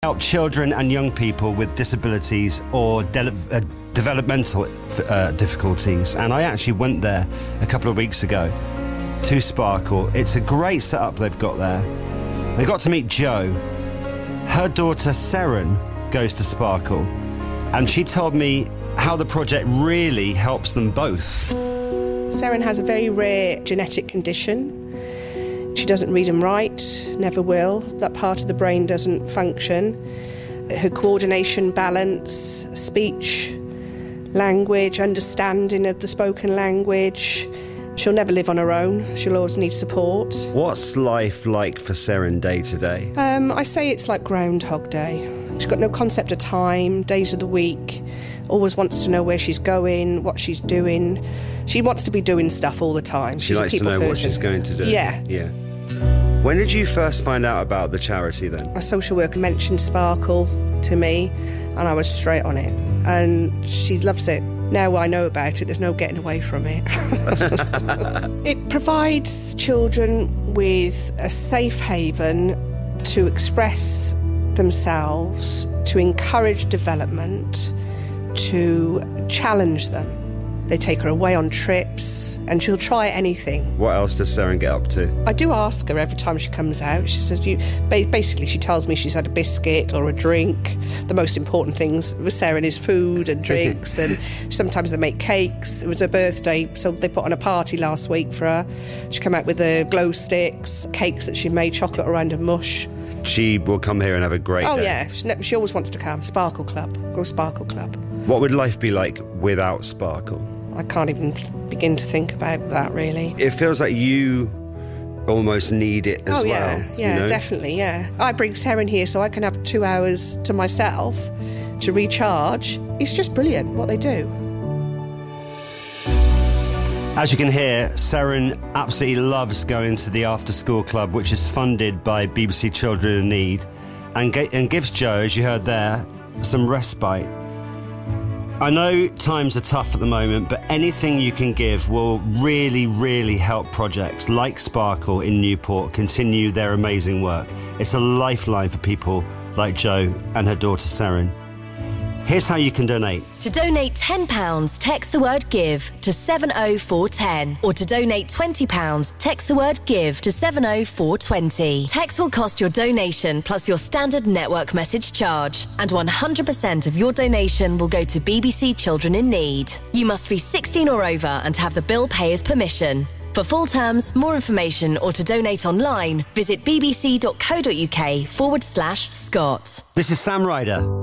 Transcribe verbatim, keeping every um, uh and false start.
help children and young people with disabilities or de- uh, developmental uh, difficulties. And I actually went there a couple of weeks ago to Sparkle. It's a great setup they've got there. I got to meet Jo. Her daughter Seren goes to Sparkle, and she told me how the project really helps them both. Seren has a very rare genetic condition. She doesn't read and write, never will. That part of the brain doesn't function. Her coordination, balance, speech, language, understanding of the spoken language. She'll never live on her own. She'll always need support. What's life like for Seren day to day? Um, I say it's like Groundhog Day. She's got no concept of time, days of the week, always wants to know where she's going, what she's doing. She wants to be doing stuff all the time. She she's likes a people to know person. what she's going to do. Yeah. Yeah. When did you first find out about the charity then? A social worker mentioned Sparkle to me, and I was straight on it. And she loves it. Now I know about it, there's no getting away from it. It provides children with a safe haven to express themselves, to encourage development, to challenge them. They take her away on trips, and she'll try anything. What else does Seren get up to? I do ask her every time she comes out. She says, "You." Basically, she tells me she's had a biscuit or a drink. The most important things with Seren is food and drinks, and sometimes they make cakes. It was her birthday, so they put on a party last week for her. She came out with the glow sticks, cakes that she made, chocolate around a mush. She will come here and have a great oh, day. Oh, yeah. She, ne- she always wants to come. Sparkle Club. Go Sparkle Club. What would life be like without Sparkle? I can't even begin to think about that, really. It feels like you almost need it as oh, well. yeah, yeah, you know? definitely, yeah. I bring Seren here so I can have two hours to myself to recharge. It's just brilliant what they do. As you can hear, Seren absolutely loves going to the after-school club, which is funded by B B C Children in Need, and, ge- and gives Jo, as you heard there, some respite. I know times are tough at the moment, but anything you can give will really, really help projects like Sparkle in Newport continue their amazing work. It's a lifeline for people like Jo and her daughter Seren. Here's how you can donate. To donate ten pounds, text the word GIVE to seven oh four one oh, or to donate twenty pounds, text the word GIVE to seven oh four two oh. Text will cost your donation plus your standard network message charge, and one hundred percent of your donation will go to B B C Children in Need. You must be sixteen or over and have the bill payer's permission. For full terms, more information, or to donate online, visit bbc.co.uk forward slash Scott. This is Sam Ryder.